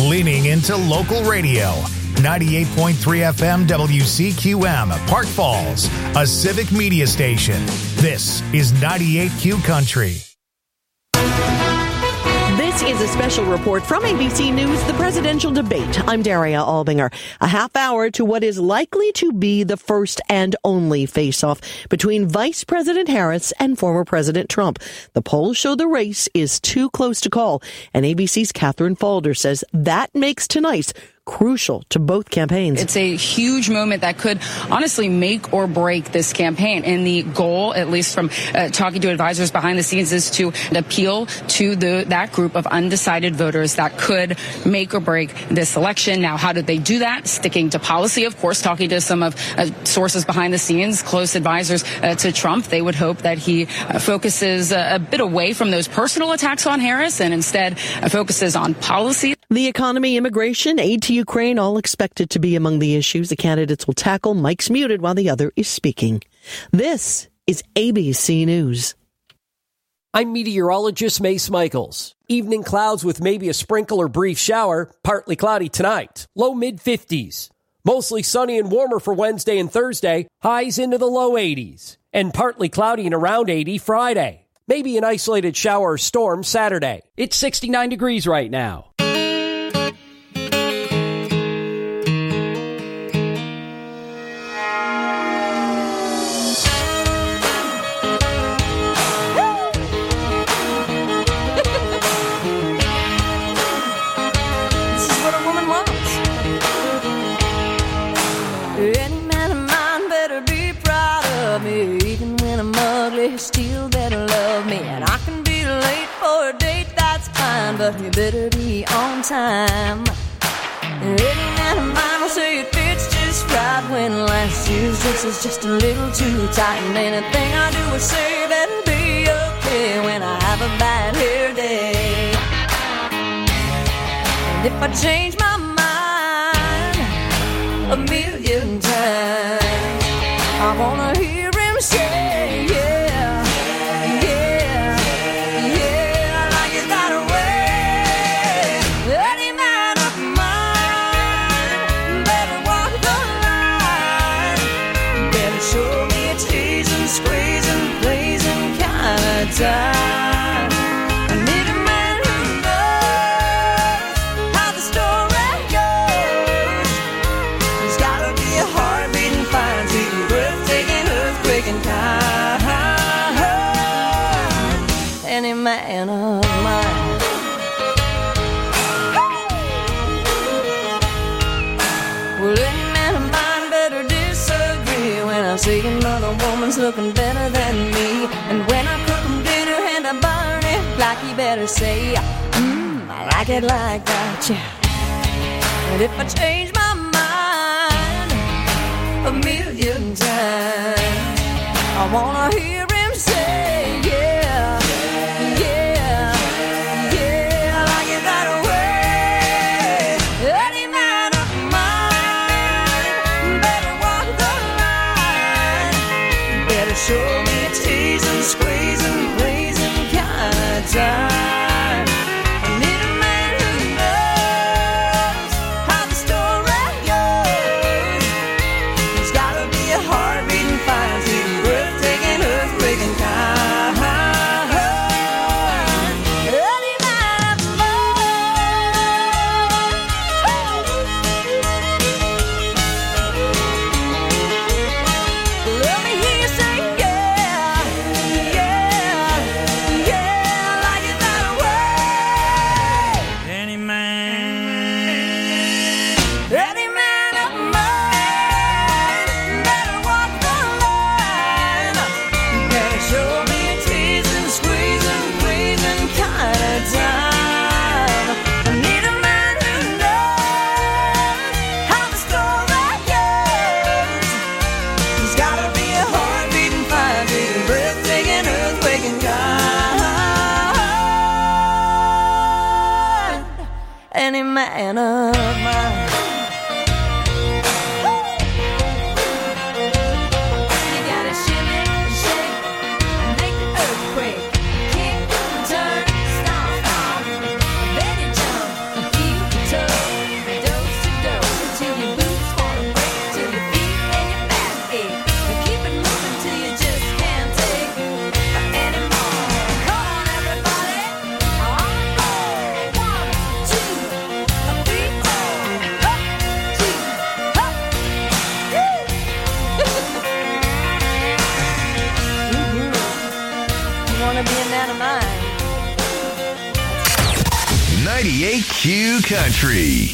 leaning into local radio. 98.3 FM WCQM, Park Falls, a civic media station. This is 98Q Country. This is a special report from ABC News, the presidential debate. I'm Daria Albinger. A half hour to what is likely to be the first and only face-off between Vice President Harris and former President Trump. The polls show the race is too close to call, and ABC's Catherine Falder says that makes tonight crucial to both campaigns. It's a huge moment that could honestly make or break this campaign. And the goal, at least from talking to advisors behind the scenes, is to appeal to that group of undecided voters that could make or break this election. Now, how did they do that? Sticking to policy, of course, talking to some of sources behind the scenes, close advisors to Trump. They would hope that he focuses a bit away from those personal attacks on Harris and instead focuses on policy. The economy, immigration, aid to Ukraine, all expected to be among the issues the candidates will tackle. Mike's muted while the other is speaking. This is ABC News. I'm meteorologist Mace Michaels. Evening clouds with maybe a sprinkle or brief shower. Partly cloudy tonight. Low mid-50s. Mostly sunny and warmer for Wednesday and Thursday. Highs into the low 80s. And partly cloudy and around 80 Friday. Maybe an isolated shower or storm Saturday. It's 69 degrees right now. Still better love me, and I can be late for a date, that's fine, but you better be on time. Any man of mine will say it fits just right when last year's dress is just a little too tight, and anything I do or say better be okay when I have a bad hair day. And if I change my mind a million times, I wanna hear him say, yeah. Time. I need a man who knows how the story goes. There's gotta be a heartbeating, fine, sweet, breathtaking, earthquaking kind. Any man of mine. Well, any man of mine better disagree when I see another woman's looking better than me, and when I cook I burn it like you better say, I like it like that, yeah. And if I change my mind a million times, I wanna hear him say, yeah, yeah, yeah, I like it that way. Any man of mine better walk the line, better show me a tease and squeeze and time. I need a man who knows how the story goes. There's gotta be a heartbeating, fine, sweet, breathtaking, earthquaking kind. Any man of mine. Let me hear you say, yeah, yeah, yeah. Any man of mine. You gotta shimmy, shake, make the earthquake, kick, turn, stomp, stomp, then you jump, keep your toes. 98Q Country.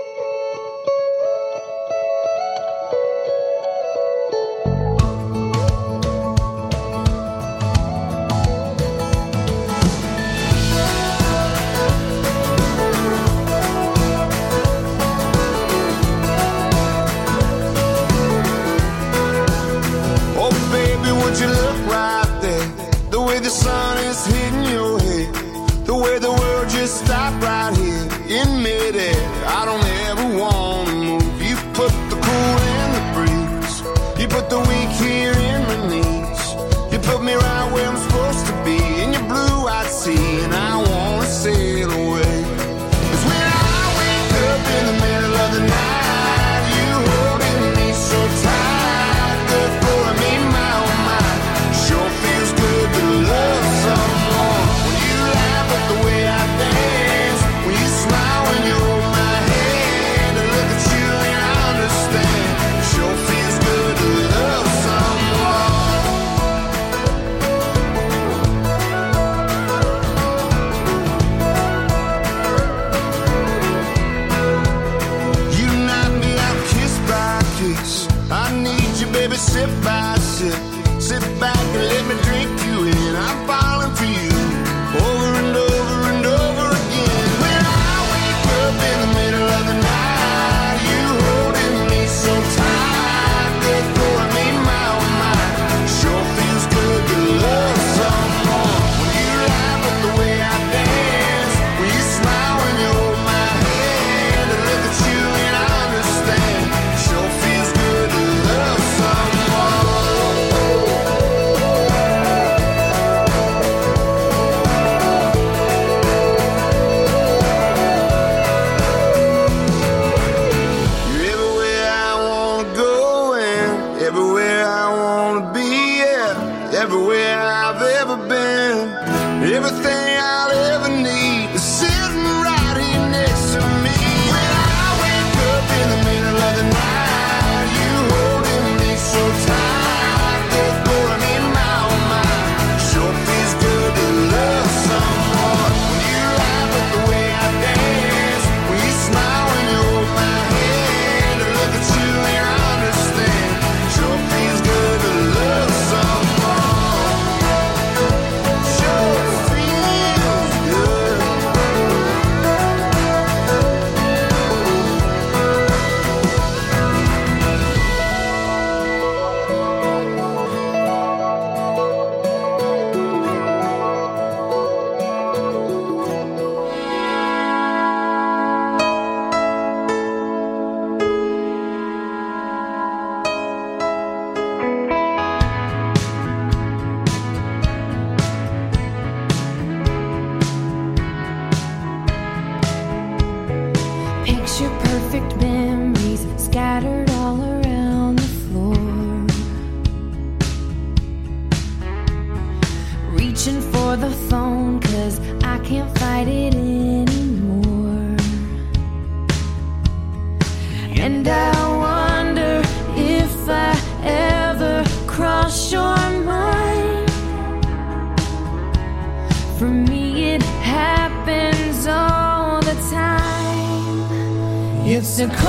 It's a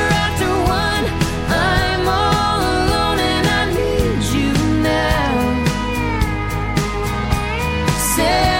1:15. I'm all alone and I need you now. Say